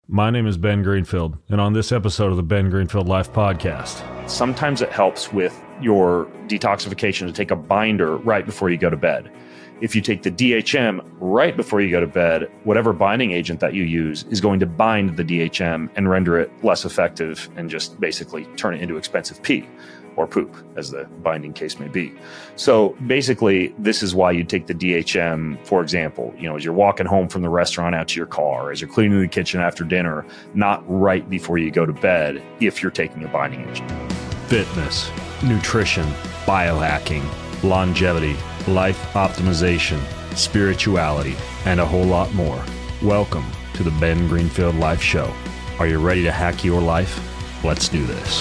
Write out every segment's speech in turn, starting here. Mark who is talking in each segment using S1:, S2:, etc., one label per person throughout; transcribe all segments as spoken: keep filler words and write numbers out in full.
S1: My name is Ben Greenfield, and on this episode of the Ben Greenfield Life Podcast.
S2: Sometimes it helps with your detoxification to take a binder right before you go to bed. If you take the D H M right before you go to bed, whatever binding agent that you use is going to bind the D H M and render it less effective and just basically turn it into expensive pee or poop, as the binding case may be. So basically, this is why you take the D H M, for example, you know, as you're walking home from the restaurant out to your car, as you're cleaning the kitchen after dinner, not right before you go to bed if you're taking a binding agent.
S1: Fitness, nutrition, biohacking, longevity, life optimization, spirituality, and a whole lot more. Welcome to the Ben Greenfield Life Show. Are you ready to hack your life? Let's do this.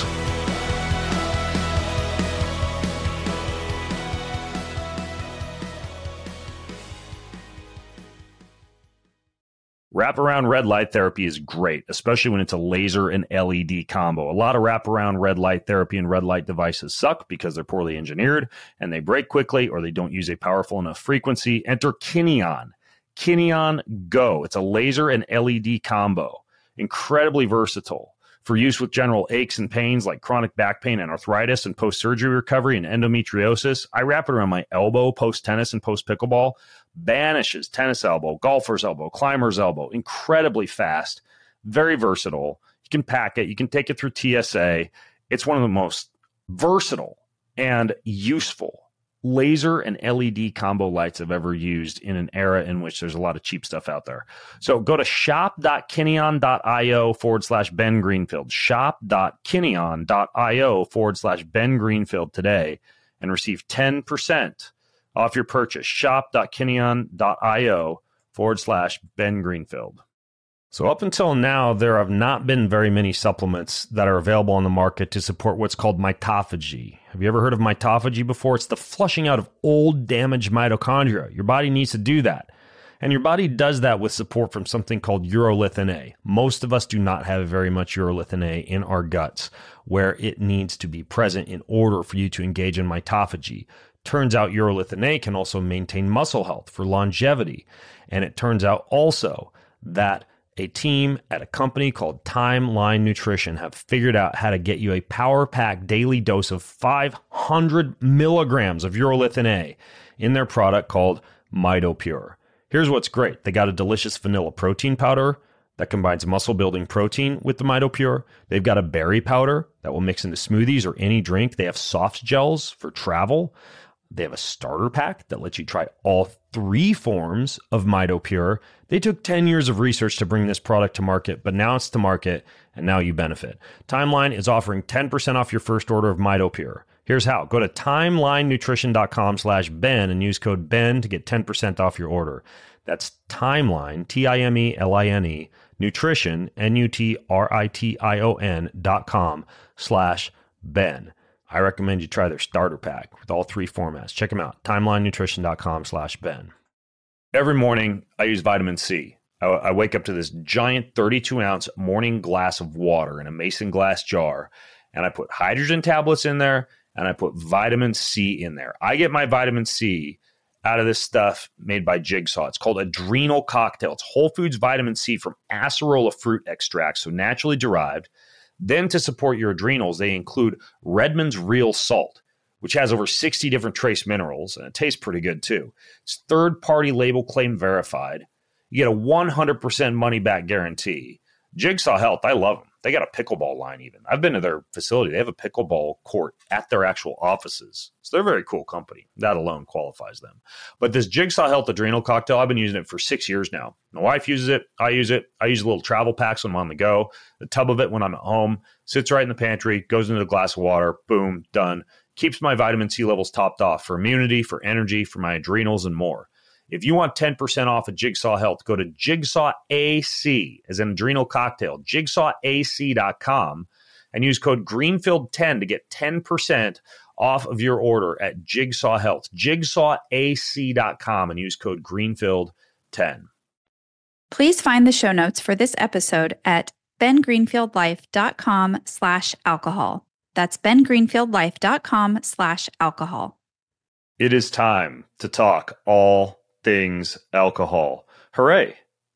S2: Wraparound red light therapy is great, especially when it's a laser and L E D combo. A lot of wraparound red light therapy and red light devices suck because they're poorly engineered and they break quickly or they don't use a powerful enough frequency. Enter Kineon. Kineon Go. It's a laser and L E D combo. Incredibly versatile for use with general aches and pains like chronic back pain and arthritis and post-surgery recovery and endometriosis. I wrap it around my elbow post-tennis and post-pickleball. Banishes tennis elbow, golfer's elbow, climber's elbow. Incredibly fast, very versatile. You can pack it. You can take it through T S A. It's one of the most versatile and useful laser and L E D combo lights I've ever used in an era in which there's a lot of cheap stuff out there. So go to shop.kineon.io forward slash Ben Greenfield, shop.kineon.io forward slash Ben Greenfield today and receive ten percent off your purchase. Shop.kineon.io forward slash Ben Greenfield. So up until now, there have not been very many supplements that are available on the market to support what's called mitophagy. Have you ever heard of mitophagy before? It's the flushing out of old damaged mitochondria. Your body needs to do that. And your body does that with support from something called urolithin A. Most of us do not have very much urolithin A in our guts where it needs to be present in order for you to engage in mitophagy. Turns out urolithin A can also maintain muscle health for longevity. And it turns out also that a team at a company called Timeline Nutrition have figured out how to get you a power pack daily dose of five hundred milligrams of urolithin A in their product called MitoPure. Here's what's great. They got a delicious vanilla protein powder that combines muscle building protein with the MitoPure. They've got a berry powder that will mix into smoothies or any drink. They have soft gels for travel. They have a starter pack that lets you try all three forms of MitoPure. They took ten years of research to bring this product to market, but now it's to market, and now you benefit. Timeline is offering ten percent off your first order of MitoPure. Here's how. Go to timelinenutrition.com slash Ben and use code Ben to get ten percent off your order. That's Timeline, T I M E L I N E, nutrition, N U T R I T I O N dot com slash Ben. I recommend you try their starter pack with all three formats. Check them out, timelinenutrition.com slash Ben. Every morning, I use vitamin C. I, I wake up to this giant thirty-two ounce morning glass of water in a mason glass jar, and I put hydrogen tablets in there, and I put vitamin C in there. I get my vitamin C out of this stuff made by Jigsaw. It's called Adrenal Cocktail. It's Whole Foods vitamin C from acerola fruit extract, so naturally derived. Then to support your adrenals, they include Redmond's Real Salt, which has over sixty different trace minerals, and it tastes pretty good too. It's third-party label claim verified. You get a one hundred percent money-back guarantee. Jigsaw Health, I love them. They got a pickleball line even. I've been to their facility. They have a pickleball court at their actual offices. So they're a very cool company. That alone qualifies them. But this Jigsaw Health Adrenal Cocktail, I've been using it for six years now. My wife uses it. I use it. I use little travel packs when I'm on the go. The tub of it when I'm at home. Sits right in the pantry. Goes into a glass of water. Boom. Done. Keeps my vitamin C levels topped off for immunity, for energy, for my adrenals, and more. If you want ten percent off of Jigsaw Health, go to Jigsaw A C as an adrenal cocktail, jigsaw A C dot com, and use code Greenfield ten to get ten percent off of your order at Jigsaw Health, jigsaw A C dot com, and use code Greenfield ten.
S3: Please find the show notes for this episode at bengreenfieldlife.com slash alcohol. That's bengreenfieldlife.com slash alcohol.
S2: It is time to talk all things alcohol. Hooray!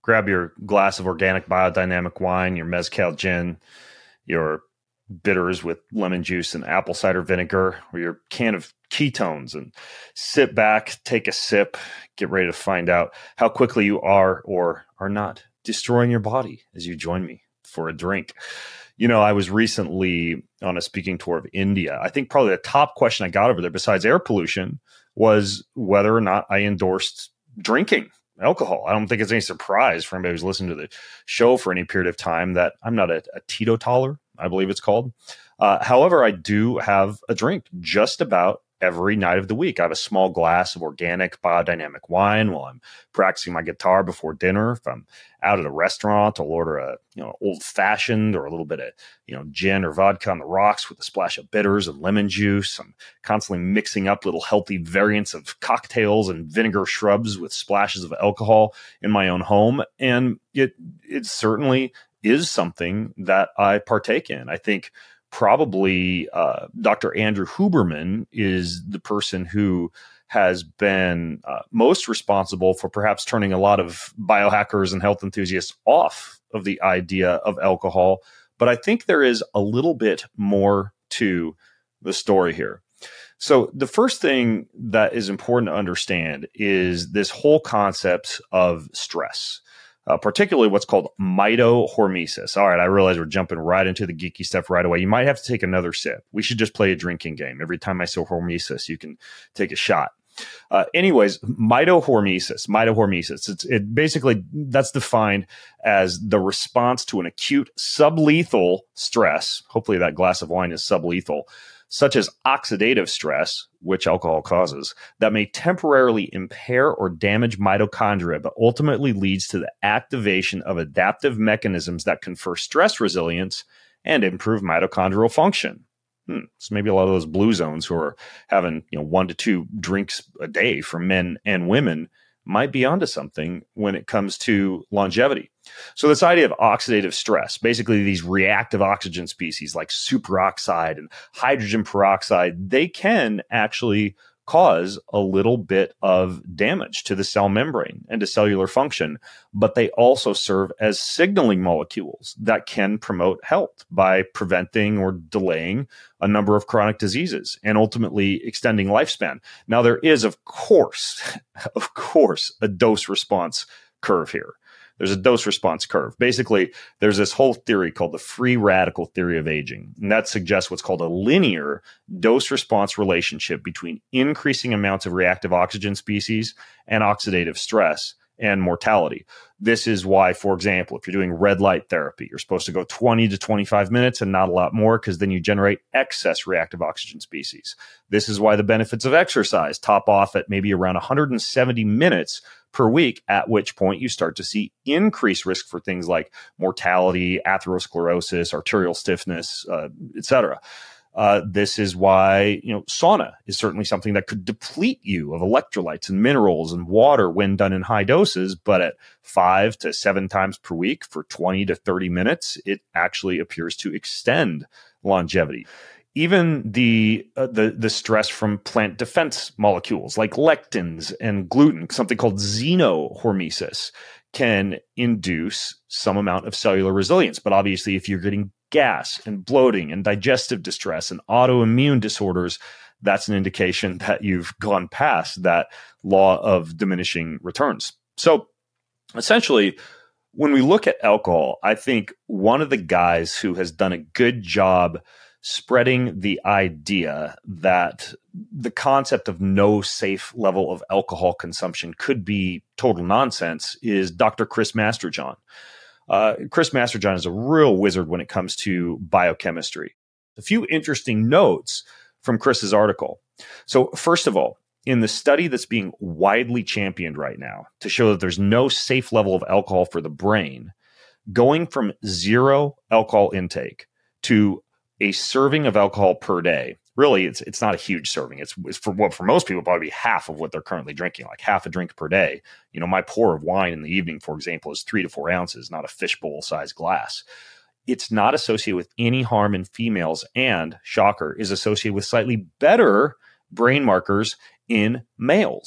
S2: grab your glass of organic biodynamic wine, your mezcal gin, your bitters with lemon juice and apple cider vinegar, or your can of ketones, and sit back, take a sip, get ready to find out how quickly you are or are not destroying your body as you join me for a drink. You know, I was recently on a speaking tour of India. I think probably the top question I got over there, besides air pollution, was whether or not I endorsed drinking alcohol. I don't think it's any surprise for anybody who's listened to the show for any period of time that I'm not a, a teetotaler, I believe it's called. Uh, however, I do have a drink just about every night of the week. I have a small glass of organic biodynamic wine while I'm practicing my guitar before dinner. If I'm out at a restaurant, I'll order a you know old fashioned or a little bit of you know gin or vodka on the rocks with a splash of bitters and lemon juice. I'm constantly mixing up little healthy variants of cocktails and vinegar shrubs with splashes of alcohol in my own home, and it it certainly is something that I partake in. I think probably uh, Doctor Andrew Huberman is the person who has been uh, most responsible for perhaps turning a lot of biohackers and health enthusiasts off of the idea of alcohol. But I think there is a little bit more to the story here. So the first thing that is important to understand is this whole concept of stress. Uh, particularly what's called mitohormesis. All right, I realize we're jumping right into the geeky stuff right away. You might have to take another sip. We should just play a drinking game. Every time I say hormesis, you can take a shot. Uh, anyways, mitohormesis, mitohormesis. It's it basically that's defined as the response to an acute sublethal stress. Hopefully, that glass of wine is sublethal, such as oxidative stress, which alcohol causes, that may temporarily impair or damage mitochondria, but ultimately leads to the activation of adaptive mechanisms that confer stress resilience and improve mitochondrial function. Hmm. So maybe a lot of those blue zones who are having you know one to two drinks a day for men and women might be onto something when it comes to longevity. So this idea of oxidative stress, basically these reactive oxygen species like superoxide and hydrogen peroxide, they can actually cause a little bit of damage to the cell membrane and to cellular function, but they also serve as signaling molecules that can promote health by preventing or delaying a number of chronic diseases and ultimately extending lifespan. Now, there is, of course, of course, a dose response curve here. There's a dose response curve. Basically, there's this whole theory called the free radical theory of aging. And that suggests what's called a linear dose response relationship between increasing amounts of reactive oxygen species and oxidative stress and mortality. This is why, for example, if you're doing red light therapy, you're supposed to go twenty to twenty-five minutes and not a lot more, because then you generate excess reactive oxygen species. This is why the benefits of exercise top off at maybe around one hundred seventy minutes per week, at which point you start to see increased risk for things like mortality, atherosclerosis, arterial stiffness, uh, et cetera. Uh, this is why, you know, sauna is certainly something that could deplete you of electrolytes and minerals and water when done in high doses, but at five to seven times per week for twenty to thirty minutes, it actually appears to extend longevity. Even the, uh, the the stress from plant defense molecules like lectins and gluten, something called xenohormesis, can induce some amount of cellular resilience. But obviously, if you're getting gas and bloating and digestive distress and autoimmune disorders, that's an indication that you've gone past that law of diminishing returns. So essentially, when we look at alcohol, I think one of the guys who has done a good job spreading the idea that the concept of no safe level of alcohol consumption could be total nonsense is Doctor Chris Masterjohn. Uh, Chris Masterjohn is a real wizard when it comes to biochemistry. A few interesting notes from Chris's article. So first of all, in the study that's being widely championed right now to show that there's no safe level of alcohol for the brain, going from zero alcohol intake to a serving of alcohol per day, really, it's it's not a huge serving. It's, it's for what for most people probably half of what they're currently drinking, like half a drink per day. You know, my pour of wine in the evening, for example, is three to four ounces, not a fishbowl size glass. It's not associated with any harm in females, and shocker, is associated with slightly better brain markers in males.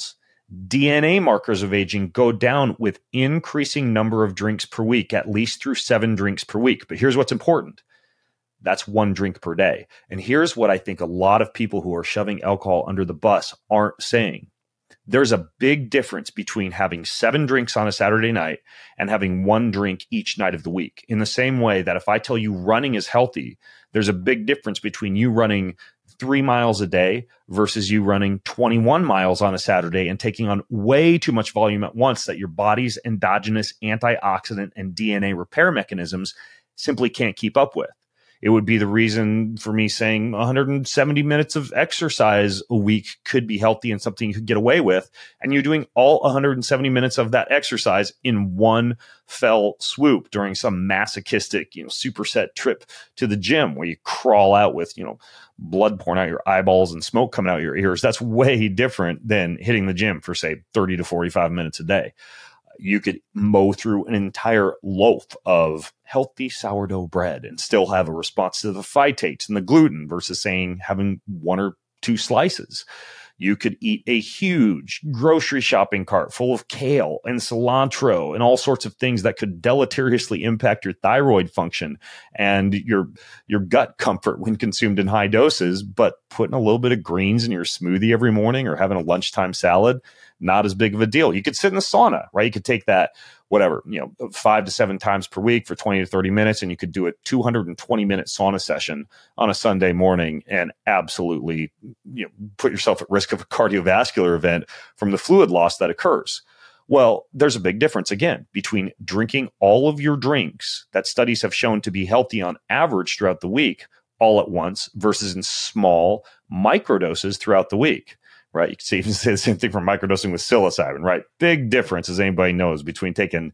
S2: D N A markers of aging go down with increasing number of drinks per week, at least through seven drinks per week. But here's what's important. That's one drink per day. And here's what I think a lot of people who are shoving alcohol under the bus aren't saying. There's a big difference between having seven drinks on a Saturday night and having one drink each night of the week. In the same way that if I tell you running is healthy, there's a big difference between you running three miles a day versus you running twenty-one miles on a Saturday and taking on way too much volume at once that your body's endogenous antioxidant and D N A repair mechanisms simply can't keep up with. It would be the reason for me saying one hundred seventy minutes of exercise a week could be healthy and something you could get away with. And you're doing all one hundred seventy minutes of that exercise in one fell swoop during some masochistic, you know, superset trip to the gym where you crawl out with, you know, blood pouring out your eyeballs and smoke coming out your ears. That's way different than hitting the gym for, say, thirty to forty-five minutes a day. You could mow through an entire loaf of healthy sourdough bread and still have a response to the phytates and the gluten versus saying having one or two slices. You could eat a huge grocery shopping cart full of kale and cilantro and all sorts of things that could deleteriously impact your thyroid function and your, your gut comfort when consumed in high doses. But putting a little bit of greens in your smoothie every morning or having a lunchtime salad, not as big of a deal. You could sit in the sauna, right? You could take that, whatever, you know, five to seven times per week for twenty to thirty minutes, and you could do a two hundred twenty minute sauna session on a Sunday morning and absolutely, you know, put yourself at risk of a cardiovascular event from the fluid loss that occurs. Well, there's a big difference, again, between drinking all of your drinks that studies have shown to be healthy on average throughout the week all at once versus in small microdoses throughout the week. Right. You can see, even say the same thing for microdosing with psilocybin, right? Big difference, as anybody knows, between taking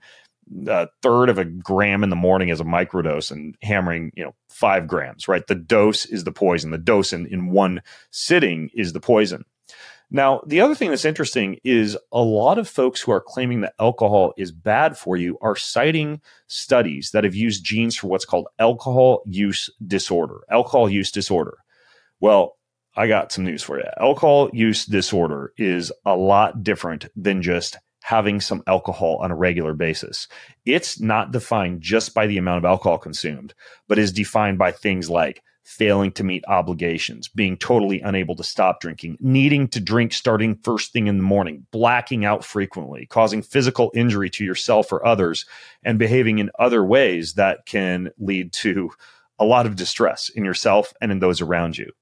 S2: a third of a gram in the morning as a microdose and hammering, you know, five grams, right? The dose is the poison. The dose in, in one sitting is the poison. Now, the other thing that's interesting is a lot of folks who are claiming that alcohol is bad for you are citing studies that have used genes for what's called alcohol use disorder, alcohol use disorder. Well, I got some news for you. Alcohol use disorder is a lot different than just having some alcohol on a regular basis. It's not defined just by the amount of alcohol consumed, but is defined by things like failing to meet obligations, being totally unable to stop drinking, needing to drink starting first thing in the morning, blacking out frequently, causing physical injury to yourself or others, and behaving in other ways that can lead to a lot of distress in yourself and in those around you.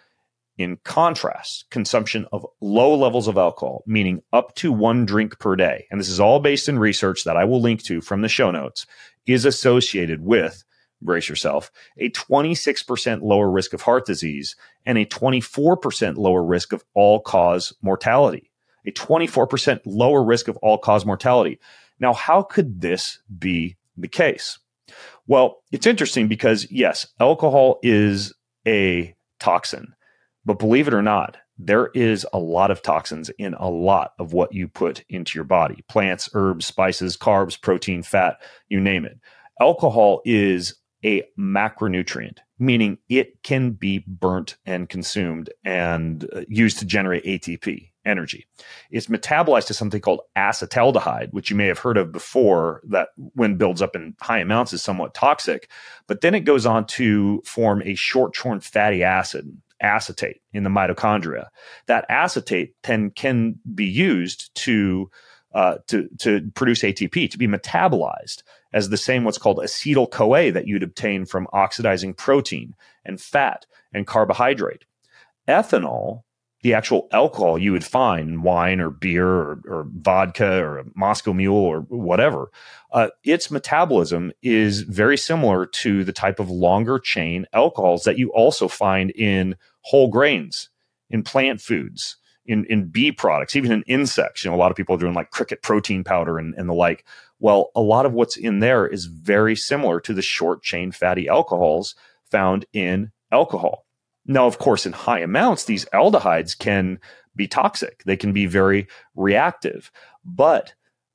S2: In contrast, consumption of low levels of alcohol, meaning up to one drink per day, and this is all based in research that I will link to from the show notes, is associated with, brace yourself, a twenty-six percent lower risk of heart disease and a twenty-four percent lower risk of all-cause mortality. A twenty-four percent lower risk of all-cause mortality. Now, how could this be the case? Well, it's interesting because, yes, alcohol is a toxin. But believe it or not, there is a lot of toxins in a lot of what you put into your body. Plants, herbs, spices, carbs, protein, fat, you name it. Alcohol is a macronutrient, meaning it can be burnt and consumed and used to generate A T P, energy. It's metabolized to something called acetaldehyde, which you may have heard of before, that when builds up in high amounts is somewhat toxic. But then it goes on to form a short-chain fatty acid, acetate, in the mitochondria. That acetate can, can be used to, uh, to, to produce A T P, to be metabolized as the same what's called acetyl-CoA that you'd obtain from oxidizing protein and fat and carbohydrate. Ethanol, the actual alcohol you would find in wine or beer or, or vodka or a Moscow Mule or whatever, uh, its metabolism is very similar to the type of longer chain alcohols that you also find in whole grains, in plant foods, in, in bee products, even in insects. You know, a lot of people are doing like cricket protein powder and, and the like. Well, a lot of what's in there is very similar to the short chain fatty alcohols found in alcohol. Now, of course, in high amounts, these aldehydes can be toxic. They can be very reactive. But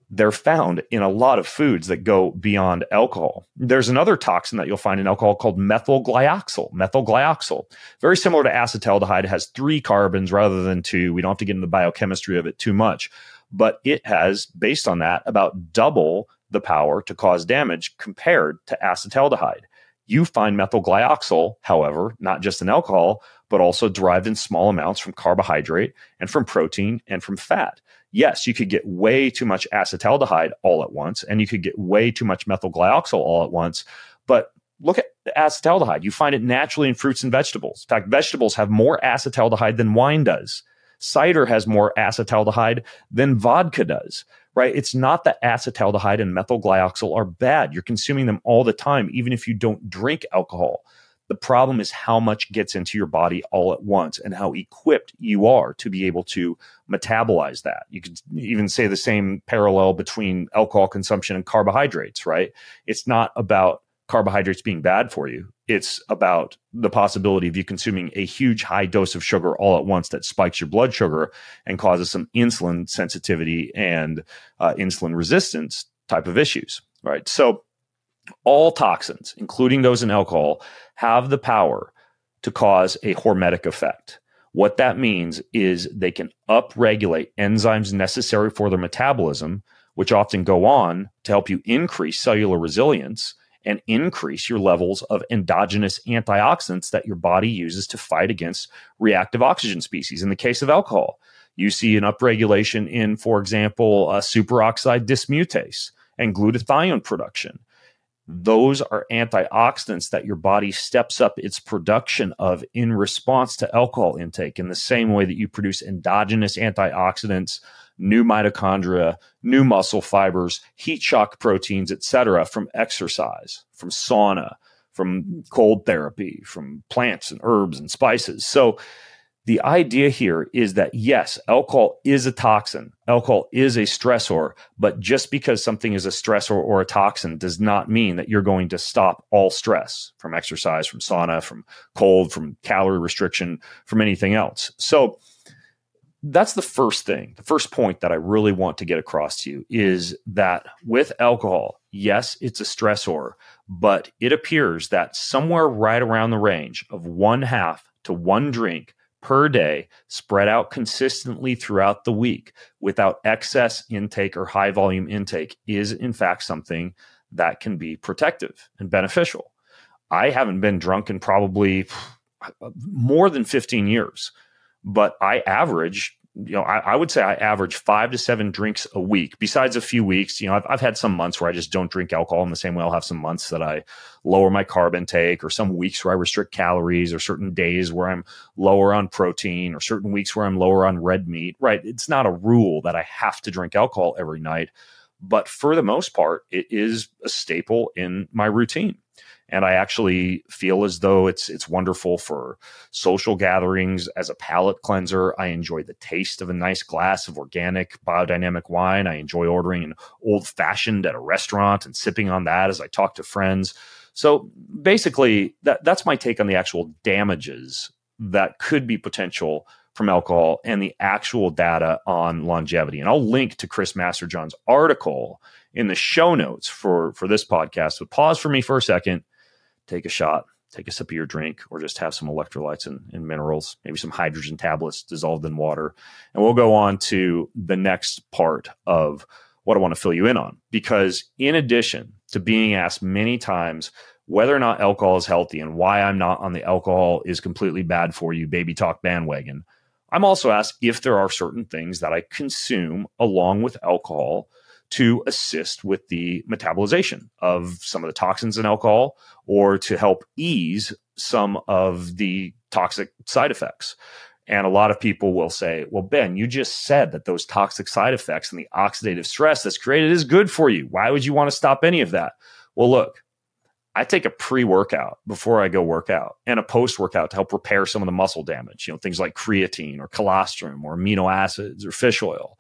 S2: they're found in a lot of foods that go beyond alcohol. There's another toxin that you'll find in alcohol called methylglyoxal. Methylglyoxal, very similar to acetaldehyde, it has three carbons rather than two. We don't have to get into the biochemistry of it too much, but it has, based on that, about double the power to cause damage compared to acetaldehyde. You find methylglyoxal, however, not just in alcohol, but also derived in small amounts from carbohydrate and from protein and from fat. Yes, you could get way too much acetaldehyde all at once, and you could get way too much methylglyoxal all at once. But look at acetaldehyde. You find it naturally in fruits and vegetables. In fact, vegetables have more acetaldehyde than wine does. Cider has more acetaldehyde than vodka does, right? It's not that acetaldehyde and methylglyoxal are bad. You're consuming them all the time, even if you don't drink alcohol. The problem is how much gets into your body all at once and how equipped you are to be able to metabolize that. You could even say the same parallel between alcohol consumption and carbohydrates, right? It's not about carbohydrates being bad for you. It's about the possibility of you consuming a huge high dose of sugar all at once that spikes your blood sugar and causes some insulin sensitivity and uh, insulin resistance type of issues, right? So all toxins, including those in alcohol, have the power to cause a hormetic effect. What that means is they can upregulate enzymes necessary for their metabolism, which often go on to help you increase cellular resilience and increase your levels of endogenous antioxidants that your body uses to fight against reactive oxygen species. In the case of alcohol, you see an upregulation in, for example, uh, superoxide dismutase and glutathione production. Those are antioxidants that your body steps up its production of in response to alcohol intake, in the same way that you produce endogenous antioxidants, new mitochondria, new muscle fibers, heat shock proteins, et cetera, from exercise, from sauna, from cold therapy, from plants and herbs and spices. So the idea here is that, yes, alcohol is a toxin. Alcohol is a stressor, but just because something is a stressor or a toxin does not mean that you're going to stop all stress from exercise, from sauna, from cold, from calorie restriction, from anything else. So that's the first thing. The first point that I really want to get across to you is that with alcohol, yes, it's a stressor, but it appears that somewhere right around the range of one half to one drink per day, spread out consistently throughout the week without excess intake or high volume intake, is in fact something that can be protective and beneficial. I haven't been drunk in probably more than fifteen years, but I average, you know, I, I would say I average five to seven drinks a week. Besides a few weeks, you know, I've, I've had some months where I just don't drink alcohol in the same way I'll have some months that I lower my carb intake, or some weeks where I restrict calories, or certain days where I'm lower on protein, or certain weeks where I'm lower on red meat, right? It's not a rule that I have to drink alcohol every night, but for the most part, it is a staple in my routine. And I actually feel as though it's it's wonderful for social gatherings as a palate cleanser. I enjoy the taste of a nice glass of organic biodynamic wine. I enjoy ordering an old fashioned at a restaurant and sipping on that as I talk to friends. So basically, that, that's my take on the actual damages that could be potential from alcohol and the actual data on longevity. And I'll link to Chris Masterjohn's article in the show notes for, for this podcast. But pause for me for a second. Take a shot, take a sip of your drink, or just have some electrolytes and, and minerals, maybe some hydrogen tablets dissolved in water. And we'll go on to the next part of what I want to fill you in on. Because in addition to being asked many times whether or not alcohol is healthy and why I'm not on the alcohol is completely bad for you baby talk bandwagon, I'm also asked if there are certain things that I consume along with alcohol to assist with the metabolization of some of the toxins in alcohol, or to help ease some of the toxic side effects. And a lot of people will say, well, Ben, you just said that those toxic side effects and the oxidative stress that's created is good for you. Why would you want to stop any of that? Well, look, I take a pre-workout before I go work out, and a post-workout to help repair some of the muscle damage, you know, things like creatine or colostrum or amino acids or fish oil.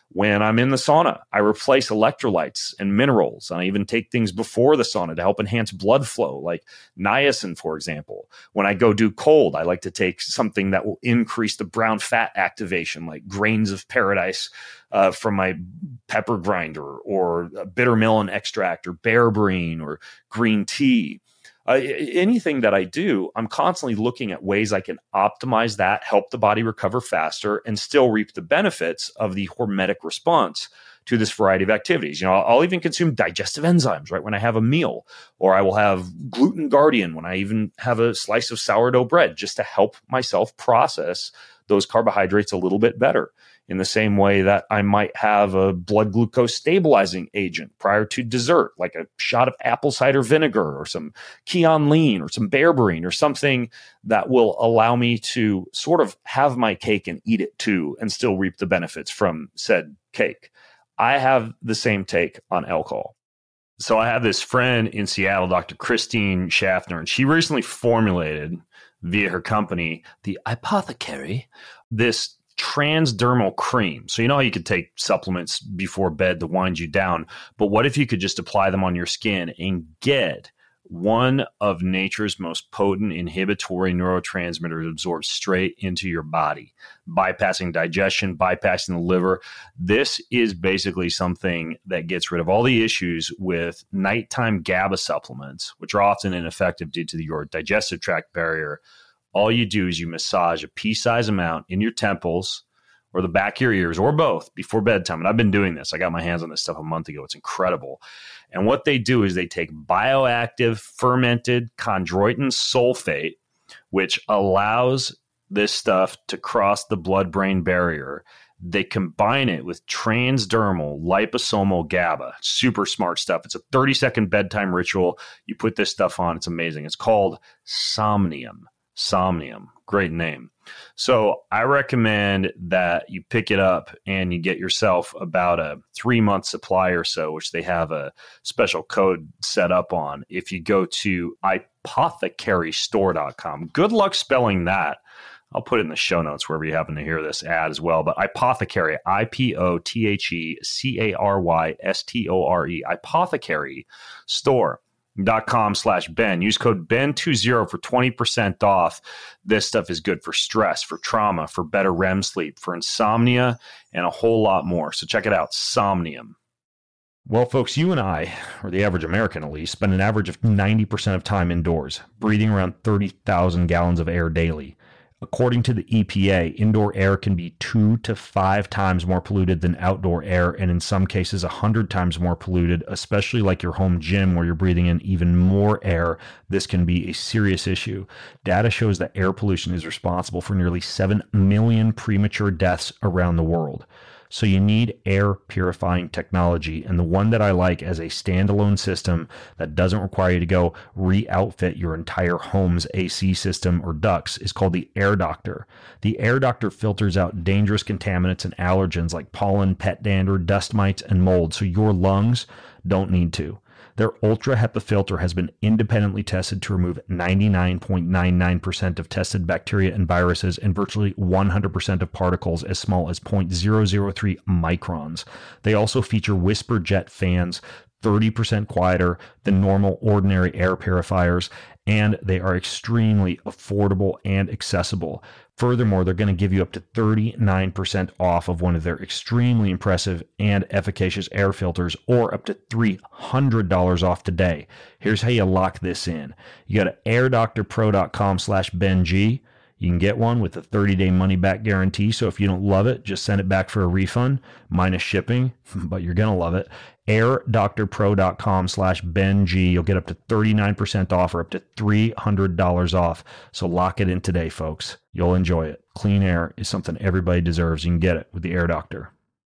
S2: When I'm in the sauna, I replace electrolytes and minerals. And I even take things before the sauna to help enhance blood flow, like niacin, for example. When I go do cold, I like to take something that will increase the brown fat activation, like grains of paradise uh, from my pepper grinder, or bitter melon extract, or berberine, or green tea. Uh, anything that I do, I'm constantly looking at ways I can optimize that, help the body recover faster, and still reap the benefits of the hormetic response to this variety of activities. You know, I'll, I'll even consume digestive enzymes right when I have a meal, or I will have gluten guardian when I even have a slice of sourdough bread, just to help myself process those carbohydrates a little bit better. In the same way that I might have a blood glucose stabilizing agent prior to dessert, like a shot of apple cider vinegar, or some Kion lean, or some berberine, or something that will allow me to sort of have my cake and eat it too, and still reap the benefits from said cake. I have the same take on alcohol. So I have this friend in Seattle, Doctor Christine Schaffner, and she recently formulated via her company, the Apothecary, this transdermal cream. So you know how you could take supplements before bed to wind you down, but what if you could just apply them on your skin and get one of nature's most potent inhibitory neurotransmitters absorbed straight into your body, bypassing digestion, bypassing the liver. This is basically something that gets rid of all the issues with nighttime GABA supplements, which are often ineffective due to your digestive tract barrier. All you do is you massage a pea-sized amount in your temples or the back of your ears, or both, before bedtime. And I've been doing this. I got my hands on this stuff a month ago. It's incredible. And what they do is they take bioactive fermented chondroitin sulfate, which allows this stuff to cross the blood-brain barrier. They combine it with transdermal liposomal GABA. Super smart stuff. It's a thirty-second bedtime ritual. You put this stuff on. It's amazing. It's called Somnium. Somnium. Great name. So I recommend that you pick it up and you get yourself about a three month supply or so, which they have a special code set up on. If you go to apothecary store dot com, good luck spelling that. I'll put it in the show notes wherever you happen to hear this ad as well. But Apothecary, I P O T H E C A R Y S T O R E, Apothecary Store. Dot com slash Ben. Use code Ben twenty for twenty percent off. This stuff is good for stress, for trauma, for better R E M sleep, for insomnia, and a whole lot more. So check it out, Somnium. Well, folks, you and I, or the average American at least, spend an average of ninety percent of time indoors, breathing around thirty thousand gallons of air daily. According to the E P A, indoor air can be two to five times more polluted than outdoor air, and in some cases, a hundred times more polluted, especially like your home gym where you're breathing in even more air. This can be a serious issue. Data shows that air pollution is responsible for nearly seven million premature deaths around the world. So you need air purifying technology, and the one that I like as a standalone system that doesn't require you to go re-outfit your entire home's A C system or ducts is called the Air Doctor. The Air Doctor filters out dangerous contaminants and allergens like pollen, pet dander, dust mites, and mold, so your lungs don't need to. Their Ultra HEPA filter has been independently tested to remove ninety-nine point nine nine percent of tested bacteria and viruses and virtually one hundred percent of particles as small as zero point zero zero three microns. They also feature Whisper Jet fans, thirty percent quieter than normal ordinary air purifiers, and they are extremely affordable and accessible. Furthermore, they're going to give you up to thirty-nine percent off of one of their extremely impressive and efficacious air filters, or up to three hundred dollars off today. Here's how you lock this in. You go to air doctor pro dot com slash Ben G. You can get one with a thirty-day money-back guarantee, so if you don't love it, just send it back for a refund, minus shipping, but you're going to love it. air doctor pro dot com slash Ben G. You'll get up to thirty-nine percent off or up to three hundred dollars off. So lock it in today, folks. You'll enjoy it. Clean air is something everybody deserves. You can get it with the Air Doctor.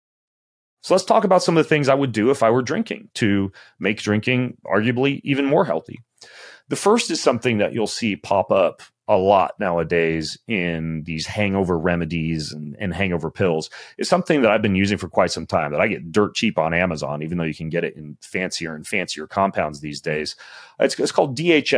S2: So let's talk about some of the things I would do if I were drinking to make drinking arguably even more healthy. The first is something that you'll see pop up a lot nowadays in these hangover remedies and, and hangover pills. Is something that I've been using for quite some time that I get dirt cheap on Amazon, even though you can get it in fancier and fancier compounds these days. It's, it's called D H M.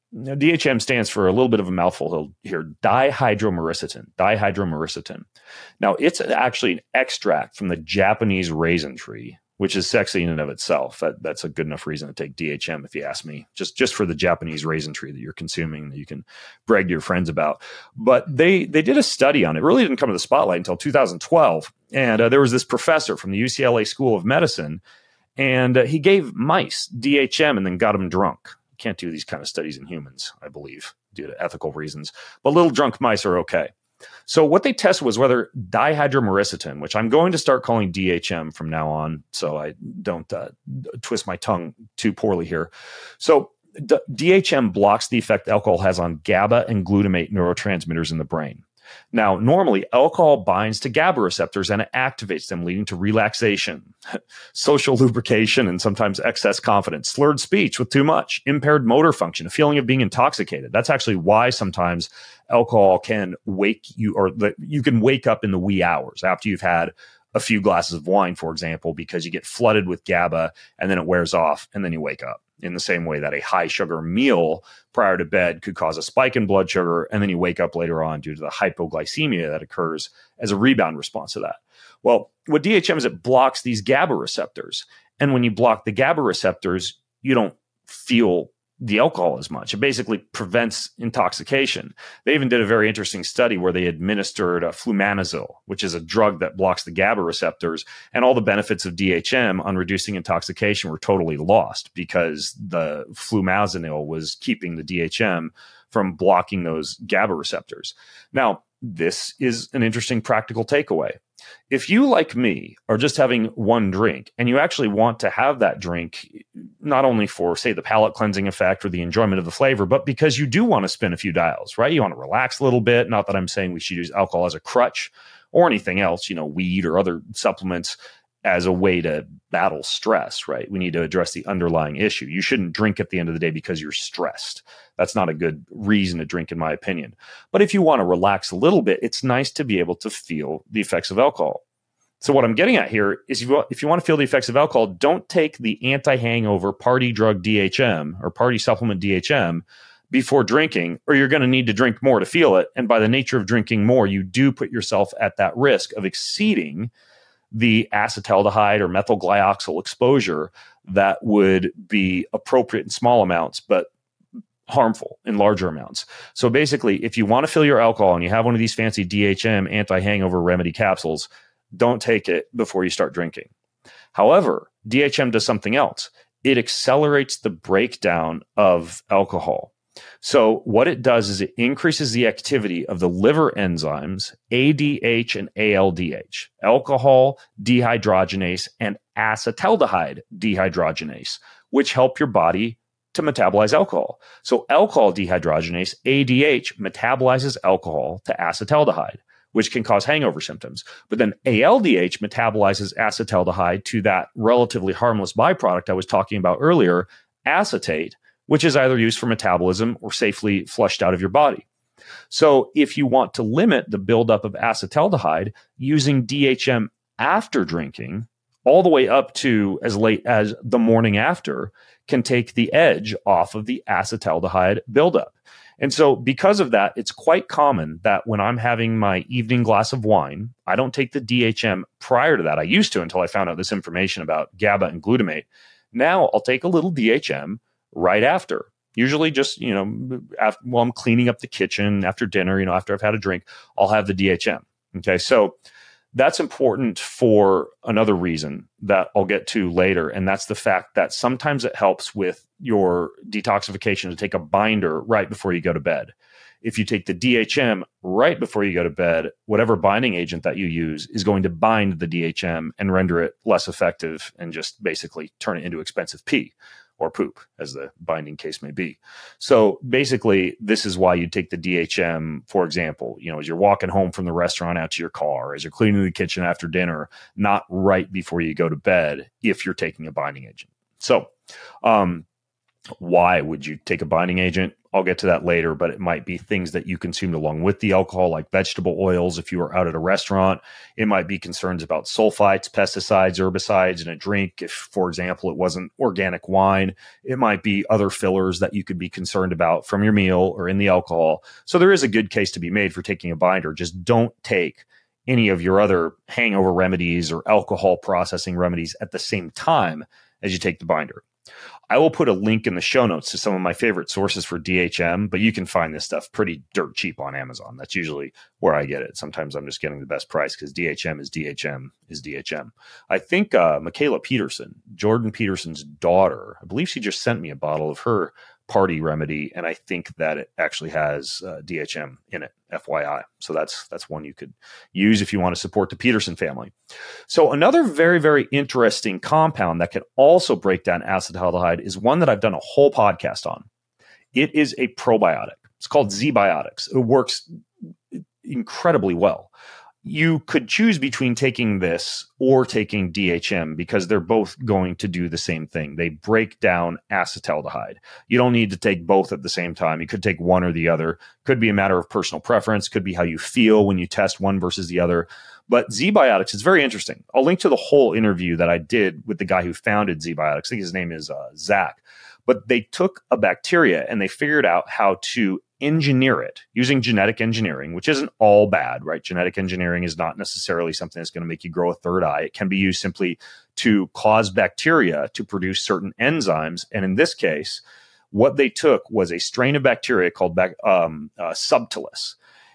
S2: Now, D H M stands for a little bit of a mouthful here, dihydromyricetin, dihydromyricetin. Now, it's actually an extract from the Japanese raisin tree, which is sexy in and of itself. That, that's a good enough reason to take D H M, if you ask me, just, just for the Japanese raisin tree that you're consuming that you can brag to your friends about. But they, they did a study on it. It really didn't come to the spotlight until two thousand twelve. And uh, there was this professor from the U C L A School of Medicine, and uh, he gave mice D H M and then got them drunk. Can't do these kind of studies in humans, I believe, due to ethical reasons. But little drunk mice are okay. So what they tested was whether dihydromyricetin, which I'm going to start calling D H M from now on, so I don't uh, twist my tongue too poorly here. So d- D H M blocks the effect alcohol has on GABA and glutamate neurotransmitters in the brain. Now, normally, alcohol binds to GABA receptors and it activates them, leading to relaxation, social lubrication, and sometimes excess confidence, slurred speech with too much, impaired motor function, a feeling of being intoxicated. That's actually why sometimes alcohol can wake you, or the, you can wake up in the wee hours after you've had a few glasses of wine, for example, because you get flooded with GABA and then it wears off and then you wake up. In the same way that a high sugar meal prior to bed could cause a spike in blood sugar, and then you wake up later on due to the hypoglycemia that occurs as a rebound response to that. Well, what D H M is, it blocks these GABA receptors. And when you block the GABA receptors, you don't feel the alcohol as much. It basically prevents intoxication. They even did a very interesting study where they administered a flumazenil, which is a drug that blocks the GABA receptors, and all the benefits of D H M on reducing intoxication were totally lost because the flumazenil was keeping the D H M from blocking those GABA receptors. Now, this is an interesting practical takeaway. If you, like me, are just having one drink and you actually want to have that drink, not only for, say, the palate cleansing effect or the enjoyment of the flavor, but because you do want to spin a few dials, right? You want to relax a little bit. Not that I'm saying we should use alcohol as a crutch or anything else, you know, weed or other supplements as a way to battle stress, right? We need to address the underlying issue. You shouldn't drink at the end of the day because you're stressed. That's not a good reason to drink, in my opinion. But if you want to relax a little bit, it's nice to be able to feel the effects of alcohol. So what I'm getting at here is if you, if you want to feel the effects of alcohol, don't take the anti-hangover party drug D H M or party supplement D H M before drinking, or you're going to need to drink more to feel it. And by the nature of drinking more, you do put yourself at that risk of exceeding the acetaldehyde or methyl glyoxyl exposure that would be appropriate in small amounts, but harmful in larger amounts. So basically, if you want to fill your alcohol and you have one of these fancy D H M anti-hangover remedy capsules, don't take it before you start drinking. However, D H M does something else. It accelerates the breakdown of alcohol. So what it does is it increases the activity of the liver enzymes A D H and A L D H, alcohol dehydrogenase and acetaldehyde dehydrogenase, which help your body to metabolize alcohol. So alcohol dehydrogenase, A D H, metabolizes alcohol to acetaldehyde, which can cause hangover symptoms. But then A L D H metabolizes acetaldehyde to that relatively harmless byproduct I was talking about earlier, acetate, which is either used for metabolism or safely flushed out of your body. So if you want to limit the buildup of acetaldehyde, using D H M after drinking, all the way up to as late as the morning after, can take the edge off of the acetaldehyde buildup. And so because of that, it's quite common that when I'm having my evening glass of wine, I don't take the D H M prior to that. I used to until I found out this information about GABA and glutamate. Now I'll take a little D H M right after. Usually just, you know, after, while I'm cleaning up the kitchen after dinner, you know, after I've had a drink, I'll have the D H M. Okay. So that's important for another reason that I'll get to later. And that's the fact that sometimes it helps with your detoxification to take a binder right before you go to bed. If you take the D H M right before you go to bed, whatever binding agent that you use is going to bind the D H M and render it less effective and just basically turn it into expensive pee or poop, as the binding case may be. So basically, this is why you take the D H M, for example, you know, as you're walking home from the restaurant out to your car, as you're cleaning the kitchen after dinner, not right before you go to bed if you're taking a binding agent. So um, why would you take a binding agent? I'll get to that later, but it might be things that you consumed along with the alcohol, like vegetable oils if you were out at a restaurant. It might be concerns about sulfites, pesticides, herbicides in a drink. If, for example, it wasn't organic wine, it might be other fillers that you could be concerned about from your meal or in the alcohol. So there is a good case to be made for taking a binder. Just don't take any of your other hangover remedies or alcohol processing remedies at the same time as you take the binder. I will put a link in the show notes to some of my favorite sources for D H M, but you can find this stuff pretty dirt cheap on Amazon. That's usually where I get it. Sometimes I'm just getting the best price because D H M is D H M is D H M. I think uh, Michaela Peterson, Jordan Peterson's daughter, I believe she just sent me a bottle of her party remedy, and I think that it actually has uh, D H M in it, F Y I. So that's that's one you could use if you want to support the Peterson family. So another very, very interesting compound that can also break down acetaldehyde is one that I've done a whole podcast on. It is a probiotic. It's called ZBiotics. It works incredibly well. You could choose between taking this or taking D H M because they're both going to do the same thing. They break down acetaldehyde. You don't need to take both at the same time. You could take one or the other. Could be a matter of personal preference. Could be how you feel when you test one versus the other. But ZBiotics is very interesting. I'll link to the whole interview that I did with the guy who founded ZBiotics. I think his name is uh, Zach. But they took a bacteria and they figured out how to engineer it using genetic engineering, which isn't all bad, right? Genetic engineering is not necessarily something that's going to make you grow a third eye. It can be used simply to cause bacteria to produce certain enzymes. And in this case, what they took was a strain of bacteria called bac- um, uh, Subtilis.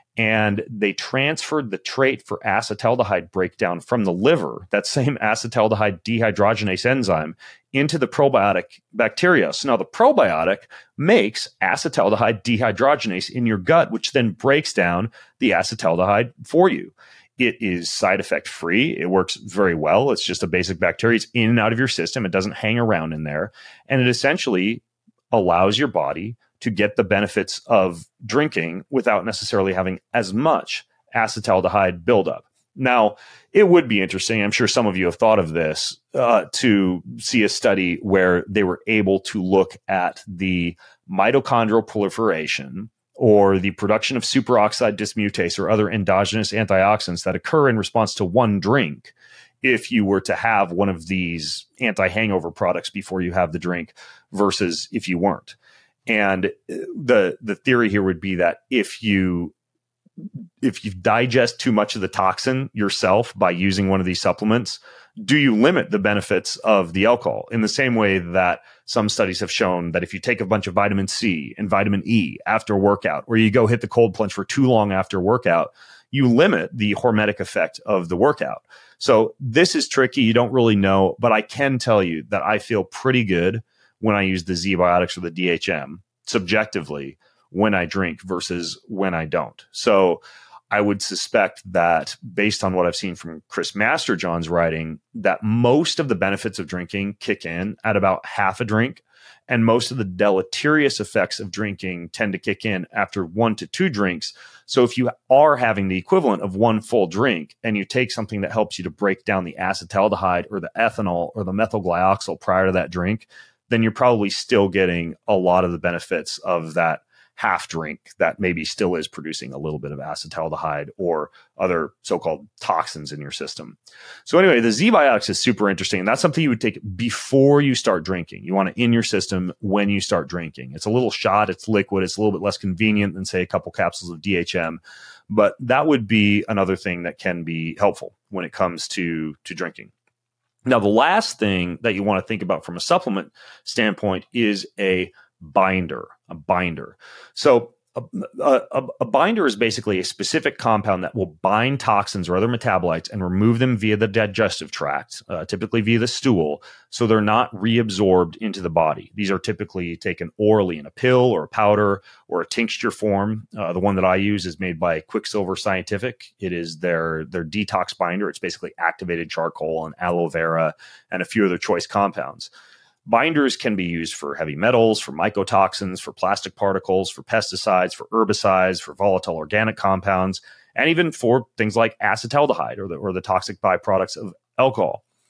S2: And they transferred the trait for acetaldehyde breakdown from the liver, that same acetaldehyde dehydrogenase enzyme, into the probiotic bacteria. So now the probiotic makes acetaldehyde dehydrogenase in your gut, which then breaks down the acetaldehyde for you. It is side effect free. It works very well. It's just a basic bacteria. It's in and out of your system. It doesn't hang around in there. And it essentially allows your body to get the benefits of drinking without necessarily having as much acetaldehyde buildup. Now, it would be interesting, I'm sure some of you have thought of this, uh, to see a study where they were able to look at the mitochondrial proliferation or the production of superoxide dismutase or other endogenous antioxidants that occur in response to one drink if you were to have one of these anti-hangover products before you have the drink versus if you weren't. And the the theory here would be that if you if you digest too much of the toxin yourself by using one of these supplements, do you limit the benefits of the alcohol? In the same way that some studies have shown that if you take a bunch of vitamin C and vitamin E after a workout, or you go hit the cold plunge for too long after a workout, you limit the hormetic effect of the workout. So this is tricky. You don't really know, but I can tell you that I feel pretty good when I use the ZBiotics or the D H M subjectively when I drink versus when I don't. So I would suspect that based on what I've seen from Chris Masterjohn's writing, that most of the benefits of drinking kick in at about half a drink, and most of the deleterious effects of drinking tend to kick in after one to two drinks. So if you are having the equivalent of one full drink and you take something that helps you to break down the acetaldehyde or the ethanol or the methylglyoxal prior to that drink, then you're probably still getting a lot of the benefits of that half drink that maybe still is producing a little bit of acetaldehyde or other so-called toxins in your system. So anyway, the ZBiotics is super interesting. And that's something you would take before you start drinking. You want it in your system when you start drinking. It's a little shot. It's liquid. It's a little bit less convenient than, say, a couple capsules of D H M. But that would be another thing that can be helpful when it comes to, to drinking. Now, the last thing that you want to think about from a supplement standpoint is a binder, a binder. So a, a, a binder is basically a specific compound that will bind toxins or other metabolites and remove them via the digestive tract, uh, typically via the stool, so they're not reabsorbed into the body. These are typically taken orally in a pill or a powder or a tincture form. Uh, the one that I use is made by Quicksilver Scientific. It is their, their detox binder. It's basically activated charcoal and aloe vera and a few other choice compounds. Binders can be used for heavy metals, for mycotoxins, for plastic particles, for pesticides, for herbicides, for volatile organic compounds, and even for things like acetaldehyde or the, or the toxic byproducts of alcohol.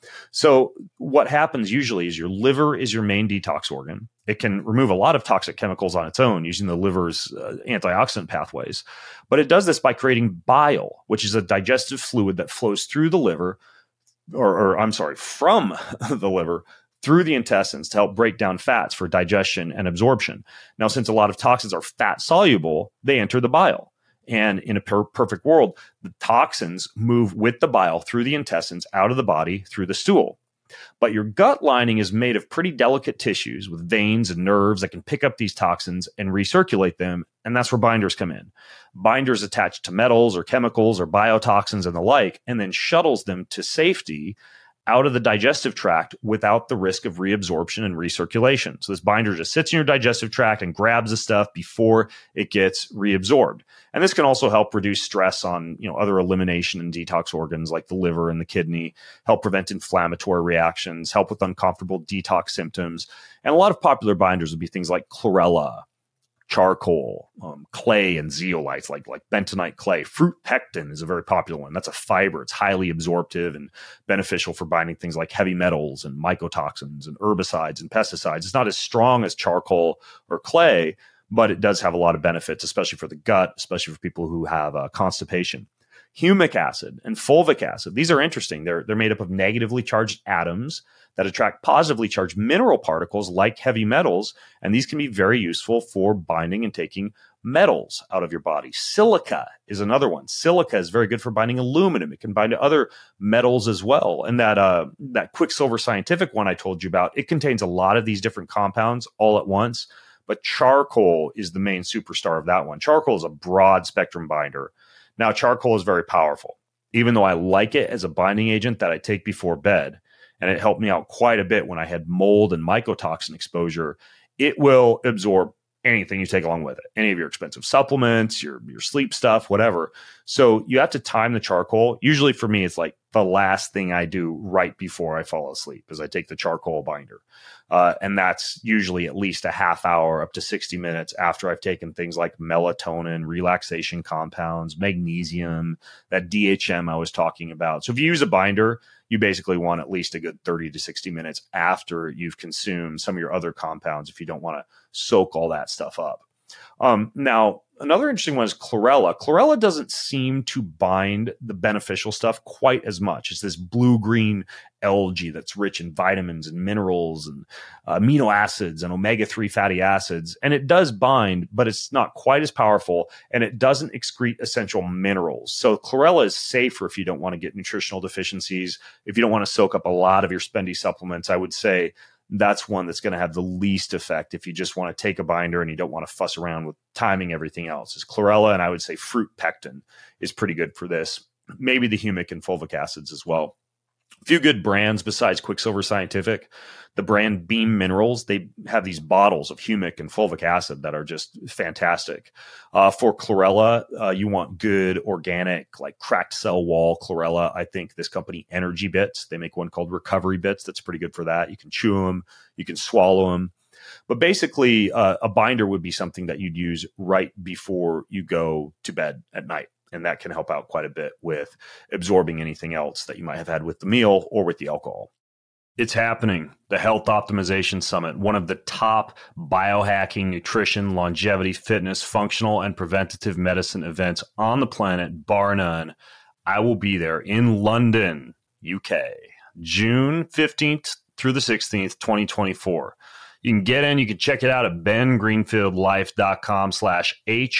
S2: So what happens usually is your liver is your main detox organ. It can remove a lot of toxic chemicals on its own using the liver's uh, antioxidant pathways. But it does this by creating bile, which is a digestive fluid that flows through the liver, or, or I'm sorry, from the liver through the intestines to help break down fats for digestion and absorption. Now, since a lot of toxins are fat soluble, they enter the bile. And in a per- perfect world, the toxins move with the bile through the intestines, out of the body, through the stool. But your gut lining is made of pretty delicate tissues with veins and nerves that can pick up these toxins and recirculate them. And that's where binders come in. Binders attach to metals or chemicals or biotoxins and the like, and then shuttles them to safety out of the digestive tract without the risk of reabsorption and recirculation. So this binder just sits in your digestive tract and grabs the stuff before it gets reabsorbed. And this can also help reduce stress on, you know, other elimination and detox organs like the liver and the kidney, help prevent inflammatory reactions, help with uncomfortable detox symptoms. And a lot of popular binders would be things like chlorella, charcoal, um, clay, and zeolites, like, like bentonite clay. Fruit pectin is a very popular one. That's a fiber. It's highly absorptive and beneficial for binding things like heavy metals and mycotoxins and herbicides and pesticides. It's not as strong as charcoal or clay, but it does have a lot of benefits, especially for the gut, especially for people who have uh, constipation. Humic acid and fulvic acid, these are interesting. They're, they're made up of negatively charged atoms that attract positively charged mineral particles like heavy metals, and these can be very useful for binding and taking metals out of your body. Silica is another one. Silica is very good for binding aluminum. It can bind to other metals as well. And that uh, that Quicksilver Scientific one I told you about, it contains a lot of these different compounds all at once, but charcoal is the main superstar of that one. Charcoal is a broad spectrum binder. Now, charcoal is very powerful. Even though I like it as a binding agent that I take before bed, and it helped me out quite a bit when I had mold and mycotoxin exposure, it will absorb anything you take along with it, any of your expensive supplements, your, your sleep stuff, whatever. So you have to time the charcoal. Usually for me, it's like the last thing I do right before I fall asleep is I take the charcoal binder. Uh, and that's usually at least a half hour up to sixty minutes after I've taken things like melatonin, relaxation compounds, magnesium, that D H M I was talking about. So if you use a binder, you basically want at least a good thirty to sixty minutes after you've consumed some of your other compounds if you don't want to soak all that stuff up. Um, now, another interesting one is chlorella. Chlorella doesn't seem to bind the beneficial stuff quite as much. It's this blue-green algae that's rich in vitamins and minerals and uh, amino acids and omega three fatty acids. And it does bind, but it's not quite as powerful, and it doesn't excrete essential minerals. So chlorella is safer if you don't want to get nutritional deficiencies. If you don't want to soak up a lot of your spendy supplements, I would say that's one that's going to have the least effect if you just want to take a binder and you don't want to fuss around with timing everything else. Is chlorella, and I would say fruit pectin is pretty good for this. Maybe the humic and fulvic acids as well. A few good brands besides Quicksilver Scientific. The brand Beam Minerals, they have these bottles of humic and fulvic acid that are just fantastic. Uh, for chlorella, uh, you want good organic, like cracked cell wall chlorella. I think this company Energy Bits, they make one called Recovery Bits that's pretty good for that. You can chew them, you can swallow them. But basically, uh, a binder would be something that you'd use right before you go to bed at night. And that can help out quite a bit with absorbing anything else that you might have had with the meal or with the alcohol. It's happening. The Health Optimization Summit, one of the top biohacking, nutrition, longevity, fitness, functional, and preventative medicine events on the planet, bar none. I will be there in London, U K, June fifteenth through the sixteenth, twenty twenty-four. You can get in, you can check it out at bengreenfieldlife.com slash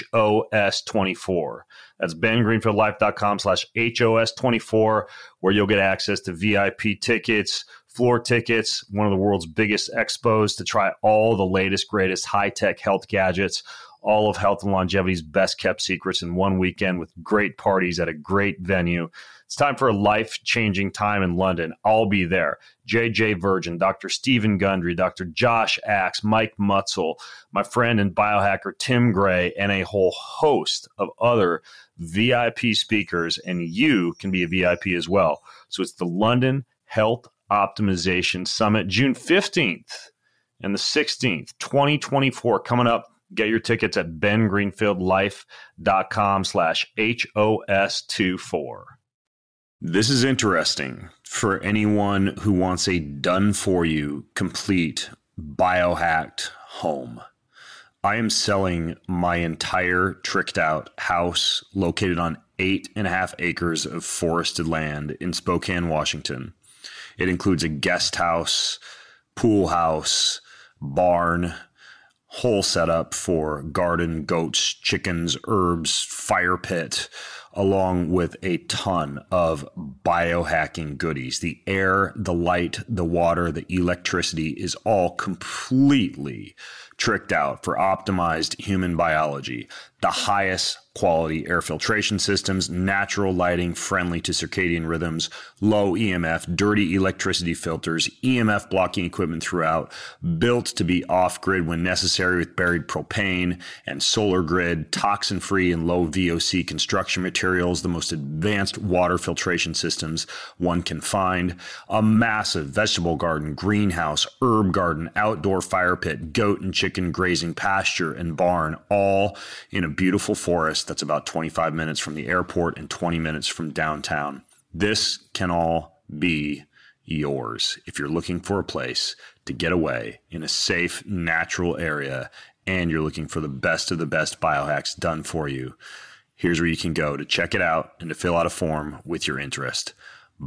S2: HOS24. That's bengreenfieldlife.com slash HOS24, where you'll get access to V I P tickets, floor tickets, one of the world's biggest expos to try all the latest, greatest high-tech health gadgets, all of health and longevity's best-kept secrets in one weekend with great parties at a great venue. It's time for a life-changing time in London. I'll be there. J J Virgin, Doctor Stephen Gundry, Doctor Josh Axe, Mike Mutzel, my friend and biohacker Tim Gray, and a whole host of other V I P speakers, and you can be a V I P as well. So it's the London Health Optimization Summit, June fifteenth and the sixteenth, twenty twenty-four, coming up. Get your tickets at bengreenfieldlife.com slash HOS24.
S1: This is interesting for anyone who wants a done-for-you, complete, biohacked home. I am selling my entire tricked-out house located on eight and a half acres of forested land in Spokane, Washington. It includes a guest house, pool house, barn, whole setup for garden, goats, chickens, herbs, fire pit, along with a ton of biohacking goodies. The air, the light, the water, the electricity is all completely tricked out for optimized human biology. The highest quality air filtration systems, natural lighting friendly to circadian rhythms, low E M F, dirty electricity filters, E M F blocking equipment throughout, built to be off-grid when necessary with buried propane and solar grid, toxin-free and low V O C construction materials, the most advanced water filtration systems one can find, a massive vegetable garden, greenhouse, herb garden, outdoor fire pit, goat and chicken grazing pasture and barn, all in a beautiful forest that's about twenty-five minutes from the airport and twenty minutes from downtown. This can all be yours if you're looking for a place to get away in a safe, natural area and you're looking for the best of the best biohacks done for you. Here's where you can go to check it out and to fill out a form with your interest.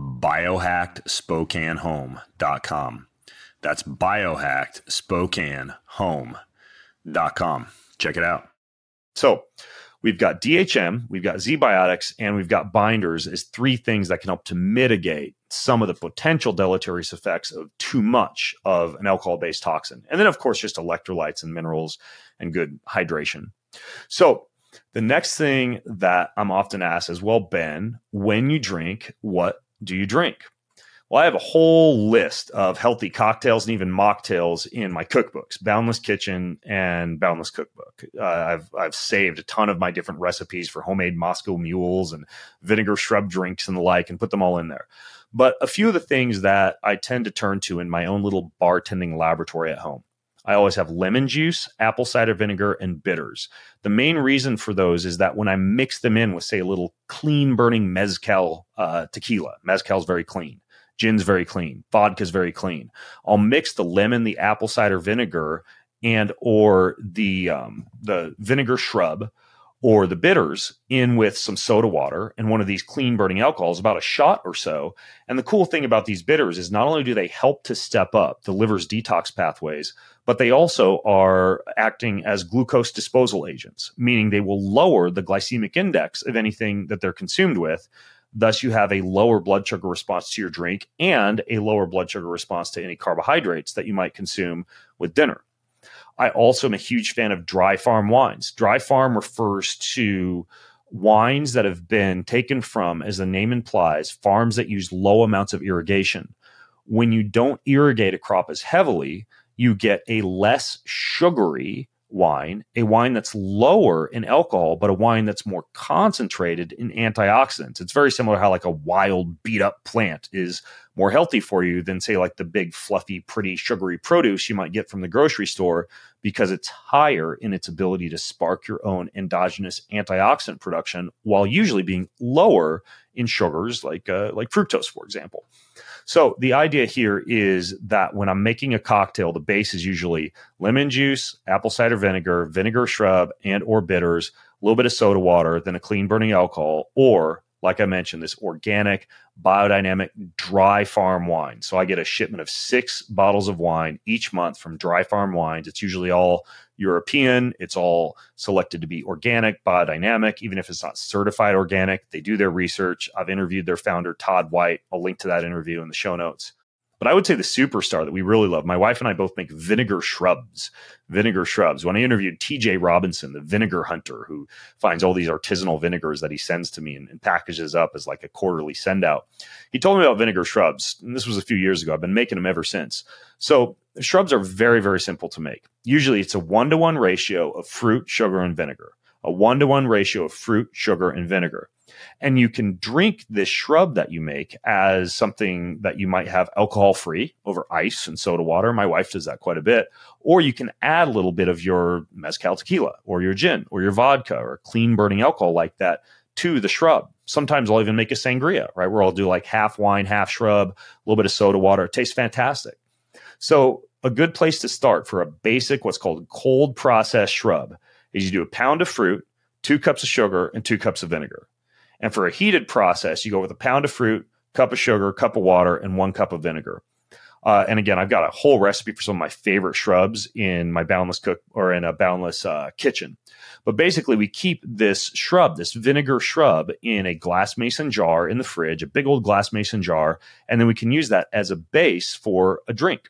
S1: biohacked spokane home dot com. That's biohacked spokane home dot com. Check it out.
S2: So we've got D H M, we've got Z-Biotics, and we've got binders as three things that can help to mitigate some of the potential deleterious effects of too much of an alcohol-based toxin. And then, of course, just electrolytes and minerals and good hydration. So the next thing that I'm often asked is, well, Ben, when you drink, what do you drink? Well, I have a whole list of healthy cocktails and even mocktails in my cookbooks, Boundless Kitchen and Boundless Cookbook. Uh, I've I've saved a ton of my different recipes for homemade Moscow mules and vinegar shrub drinks and the like and put them all in there. But a few of the things that I tend to turn to in my own little bartending laboratory at home. I always have lemon juice, apple cider vinegar, and bitters. The main reason for those is that when I mix them in with, say, a little clean-burning mezcal uh, tequila, mezcal is very clean. Gin's very clean. Vodka's very clean. I'll mix the lemon, the apple cider vinegar, and or the um, the vinegar shrub or the bitters in with some soda water and one of these clean burning alcohols, about a shot or so. And the cool thing about these bitters is not only do they help to step up the liver's detox pathways, but they also are acting as glucose disposal agents, meaning they will lower the glycemic index of anything that they're consumed with. Thus, you have a lower blood sugar response to your drink and a lower blood sugar response to any carbohydrates that you might consume with dinner. I also am a huge fan of dry farm wines. Dry farm refers to wines that have been taken from, as the name implies, farms that use low amounts of irrigation. When you don't irrigate a crop as heavily, you get a less sugary wine, a wine that's lower in alcohol, but a wine that's more concentrated in antioxidants. It's very similar to how like a wild beat up plant is more healthy for you than, say, like the big fluffy, pretty sugary produce you might get from the grocery store, because it's higher in its ability to spark your own endogenous antioxidant production, while usually being lower in sugars like uh, like fructose, for example. So the idea here is that when I'm making a cocktail, the base is usually lemon juice, apple cider vinegar, vinegar shrub, and or bitters, a little bit of soda water, then a clean burning alcohol, or, like I mentioned, this organic, biodynamic, dry farm wine. So I get a shipment of six bottles of wine each month from Dry Farm Wines. It's usually all European. It's all selected to be organic, biodynamic, even if it's not certified organic. They do their research. I've interviewed their founder, Todd White. I'll link to that interview in the show notes. But I would say the superstar that we really love, my wife and I both make vinegar shrubs. Vinegar shrubs. When I interviewed T J Robinson, the vinegar hunter who finds all these artisanal vinegars that he sends to me and, and packages up as like a quarterly send out, he told me about vinegar shrubs. And this was a few years ago. I've been making them ever since. So shrubs are very, very simple to make. Usually it's a one-to-one ratio of fruit, sugar, and vinegar. A one-to-one ratio of fruit, sugar, and vinegar. And you can drink this shrub that you make as something that you might have alcohol-free over ice and soda water. My wife does that quite a bit. Or you can add a little bit of your mezcal tequila or your gin or your vodka or clean burning alcohol like that to the shrub. Sometimes I'll even make a sangria, right? Where I'll do like half wine, half shrub, a little bit of soda water. It tastes fantastic. So a good place to start for a basic, what's called cold processed shrub, is you do a pound of fruit, two cups of sugar, and two cups of vinegar. And for a heated process, you go with a pound of fruit, cup of sugar, cup of water, and one cup of vinegar. Uh, and again, I've got a whole recipe for some of my favorite shrubs in my Boundless Cook or in a Boundless uh, kitchen. But basically, we keep this shrub, this vinegar shrub, in a glass mason jar in the fridge, a big old glass mason jar, and then we can use that as a base for a drink.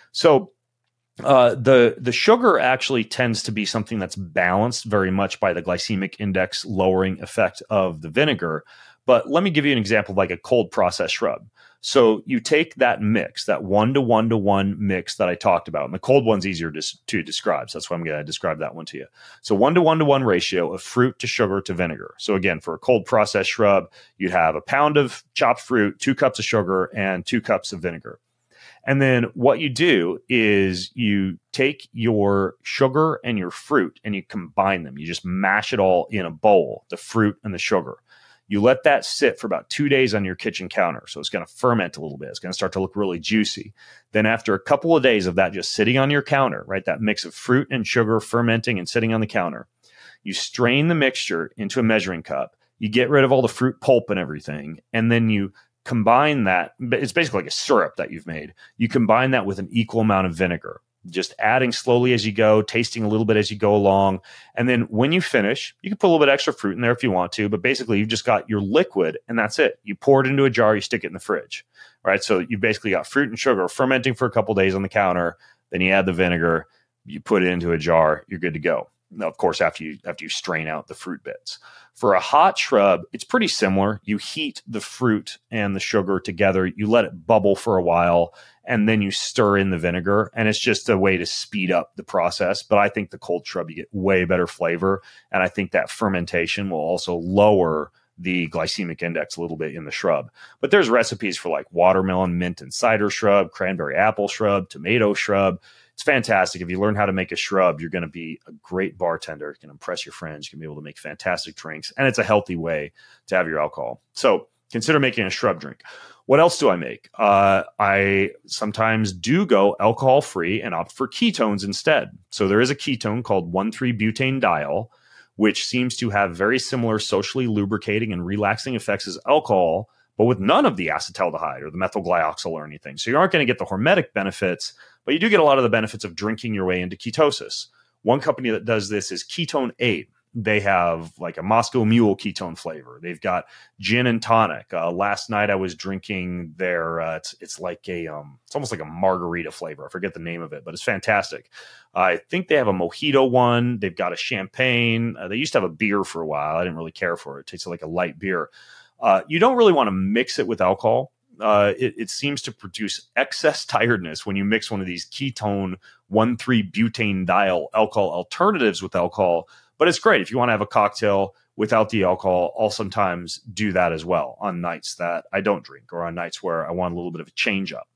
S2: So uh, the the sugar actually tends to be something that's balanced very much by the glycemic index lowering effect of the vinegar. But let me give you an example of like a cold processed shrub. So you take that mix, that one to one to one mix that I talked about, and the cold one's easier to, to describe. So that's why I'm going to describe that one to you. So one to one to one ratio of fruit to sugar to vinegar. So again, for a cold processed shrub, you'd have a pound of chopped fruit, two cups of sugar, and two cups of vinegar. And then what you do is you take your sugar and your fruit and you combine them. You just mash it all in a bowl, the fruit and the sugar. You let that sit for about two days on your kitchen counter. So it's going to ferment a little bit. It's going to start to look really juicy. Then after a couple of days of that just sitting on your counter, right, that mix of fruit and sugar fermenting and sitting on the counter, you strain the mixture into a measuring cup. You get rid of all the fruit pulp and everything, and then you combine that. It's basically like a syrup that you've made. You combine that with an equal amount of vinegar, just adding slowly as you go, tasting a little bit as you go along. And then when you finish, you can put a little bit extra fruit in there if you want to, but basically you've just got your liquid and that's it. You pour it into a jar, you stick it in the fridge, right? So you basically got fruit and sugar fermenting for a couple days on the counter. Then you add the vinegar, you put it into a jar, you're good to go. Now, of course, after you after you strain out the fruit bits. For a hot shrub, it's pretty similar. You heat the fruit and the sugar together. You let it bubble for a while, and then you stir in the vinegar. And it's just a way to speed up the process. But I think the cold shrub, you get way better flavor. And I think that fermentation will also lower the glycemic index a little bit in the shrub. But there's recipes for like watermelon, mint, and cider shrub, cranberry apple shrub, tomato shrub. It's fantastic. If you learn how to make a shrub, you're going to be a great bartender. You can impress your friends. You can be able to make fantastic drinks. And it's a healthy way to have your alcohol. So consider making a shrub drink. What else do I make? Uh, I sometimes do go alcohol-free and opt for ketones instead. So there is a ketone called one three butanediol, which seems to have very similar socially lubricating and relaxing effects as alcohol, but with none of the acetaldehyde or the methyl glyoxal or anything. So you aren't going to get the hormetic benefits, but you do get a lot of the benefits of drinking your way into ketosis. One company that does this is Ketone eight. They have like a Moscow Mule ketone flavor. They've got gin and tonic. Uh, last night I was drinking their, uh, it's, it's like a, um, it's almost like a margarita flavor. I forget the name of it, but it's fantastic. Uh, I think they have a mojito one. They've got a champagne. Uh, they used to have a beer for a while. I didn't really care for it. It tasted like a light beer. Uh, you don't really want to mix it with alcohol. Uh, it, it seems to produce excess tiredness when you mix one of these ketone one three butanediol alcohol alternatives with alcohol. But it's great if you want to have a cocktail without the alcohol. I'll sometimes do that as well on nights that I don't drink or on nights where I want a little bit of a change up.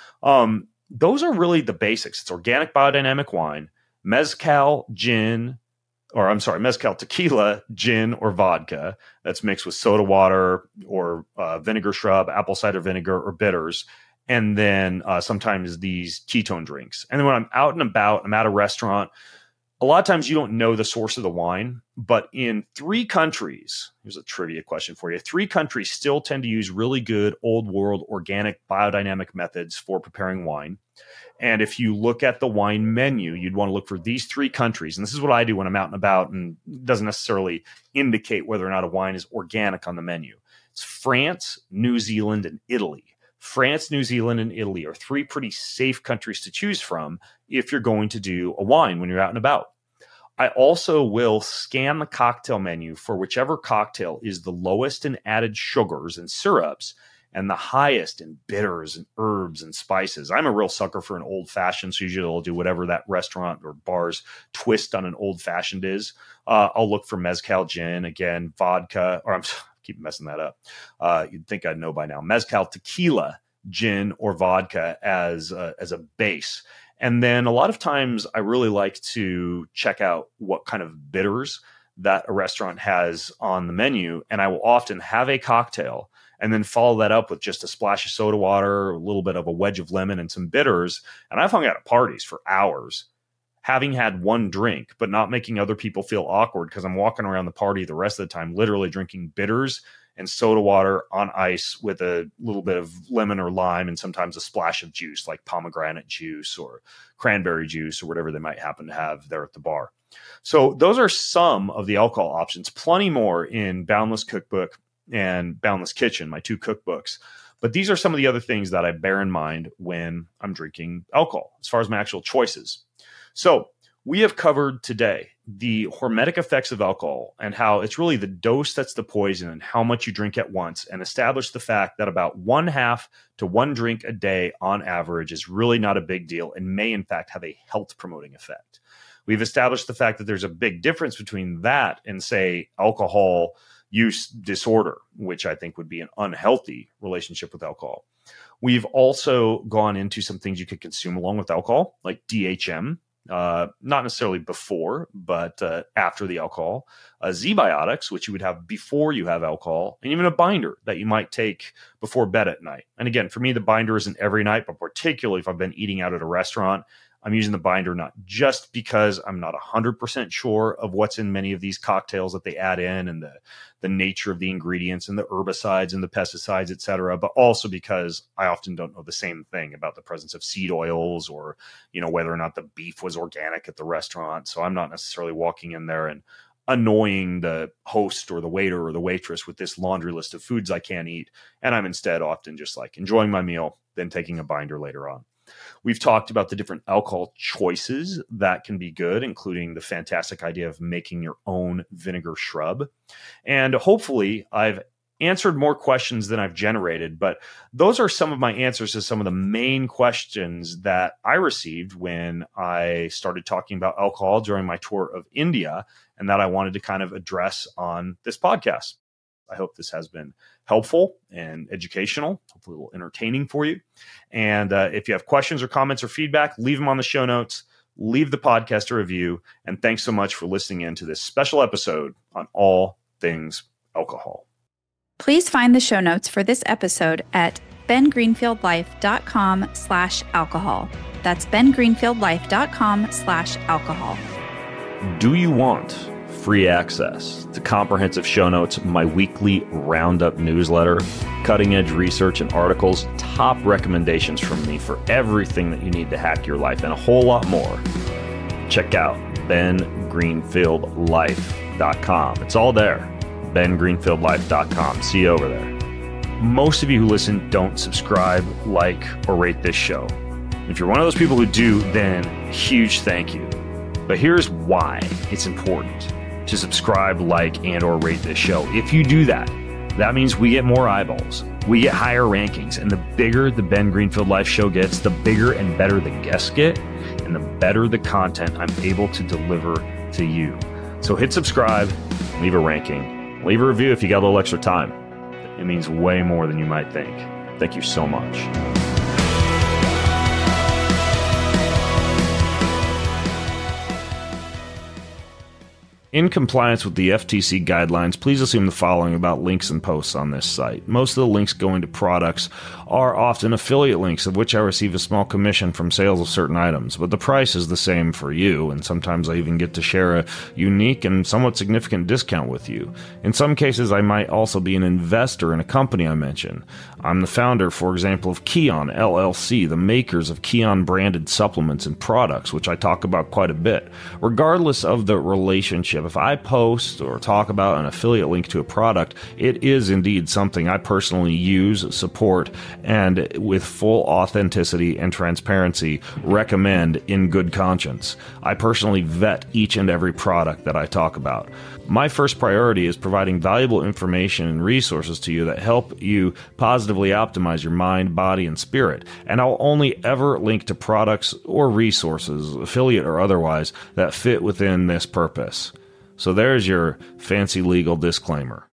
S2: Um, those are really the basics. It's organic biodynamic wine, mezcal, gin, or I'm sorry, mezcal, tequila, gin, or vodka that's mixed with soda water or uh, vinegar shrub, apple cider vinegar, or bitters. And then uh, sometimes these ketone drinks. And then when I'm out and about, I'm at a restaurant, a lot of times you don't know the source of the wine, but in three countries, here's a trivia question for you. Three countries still tend to use really good old world organic biodynamic methods for preparing wine. And if you look at the wine menu, you'd want to look for these three countries. And this is what I do when I'm out and about, and it doesn't necessarily indicate whether or not a wine is organic on the menu. It's France, New Zealand, and Italy. France, New Zealand, and Italy are three pretty safe countries to choose from if you're going to do a wine when you're out and about. I also will scan the cocktail menu for whichever cocktail is the lowest in added sugars and syrups and the highest in bitters and herbs and spices. I'm a real sucker for an old fashioned, so usually I'll do whatever that restaurant or bar's twist on an old fashioned is. Uh, I'll look for mezcal gin, again, vodka, or I'm keep messing that up. Uh, you'd think I'd know by now. Mezcal tequila, gin, or vodka as a, as a base. And then a lot of times I really like to check out what kind of bitters that a restaurant has on the menu, and I will often have a cocktail and then follow that up with just a splash of soda water, a little bit of a wedge of lemon, and some bitters. And I've hung out at parties for hours, having had one drink, but not making other people feel awkward because I'm walking around the party the rest of the time, literally drinking bitters and soda water on ice with a little bit of lemon or lime and sometimes a splash of juice like pomegranate juice or cranberry juice or whatever they might happen to have there at the bar. So those are some of the alcohol options, plenty more in Boundless Cookbook and Boundless Kitchen, my two cookbooks. But these are some of the other things that I bear in mind when I'm drinking alcohol as far as my actual choices. So we have covered today the hormetic effects of alcohol and how it's really the dose that's the poison and how much you drink at once, and established the fact that about one half to one drink a day on average is really not a big deal and may in fact have a health promoting effect. We've established the fact that there's a big difference between that and, say, alcohol use disorder, which I think would be an unhealthy relationship with alcohol. We've also gone into some things you could consume along with alcohol, like D H M, uh, not necessarily before, but uh, after the alcohol, uh, Z-biotics, which you would have before you have alcohol, and even a binder that you might take before bed at night. And again, for me, the binder isn't every night, but particularly if I've been eating out at a restaurant, I'm using the binder not just because I'm not one hundred percent sure of what's in many of these cocktails that they add in and the, the nature of the ingredients and the herbicides and the pesticides, et cetera, but also because I often don't know the same thing about the presence of seed oils or, you know, whether or not the beef was organic at the restaurant. So I'm not necessarily walking in there and annoying the host or the waiter or the waitress with this laundry list of foods I can't eat. And I'm instead often just like enjoying my meal, then taking a binder later on. We've talked about the different alcohol choices that can be good, including the fantastic idea of making your own vinegar shrub. And hopefully I've answered more questions than I've generated, but those are some of my answers to some of the main questions that I received when I started talking about alcohol during my tour of India and that I wanted to kind of address on this podcast. I hope this has been helpful and educational, hopefully a little entertaining for you. And uh, if you have questions or comments or feedback, leave them on the show notes, leave the podcast a review. And thanks so much for listening in to this special episode on all things alcohol.
S3: Please find the show notes for this episode at bengreenfieldlife.com slash alcohol. That's bengreenfieldlife.com slash alcohol.
S2: Do you want free access to comprehensive show notes, my weekly roundup newsletter, cutting-edge research and articles, top recommendations from me for everything that you need to hack your life, and a whole lot more? Check out ben greenfield life dot com. It's all there. ben greenfield life dot com. See you over there. Most of you who listen don't subscribe, like, or rate this show. If you're one of those people who do, then huge thank you. But here's why it's important to subscribe, like, and or rate this show. If you do that, that means we get more eyeballs, we get higher rankings, and the bigger the Ben Greenfield Life Show gets, the bigger and better the guests get, and the better the content I'm able to deliver to you. So hit subscribe, leave a ranking, leave a review if you got a little extra time. It means way more than you might think. Thank you so much. In compliance with the F T C guidelines, please assume the following about links and posts on this site. Most of the links going to products are often affiliate links, of which I receive a small commission from sales of certain items, but the price is the same for you, and sometimes I even get to share a unique and somewhat significant discount with you. In some cases, I might also be an investor in a company I mention. I'm the founder, for example, of Kion L L C, the makers of Kion branded supplements and products, which I talk about quite a bit. Regardless of the relationship, if I post or talk about an affiliate link to a product, it is indeed something I personally use, support, and with full authenticity and transparency recommend in good conscience. I personally vet each and every product that I talk about. My first priority is providing valuable information and resources to you that help you positively optimize your mind, body, and spirit. And I'll only ever link to products or resources, affiliate or otherwise, that fit within this purpose. So there's your fancy legal disclaimer.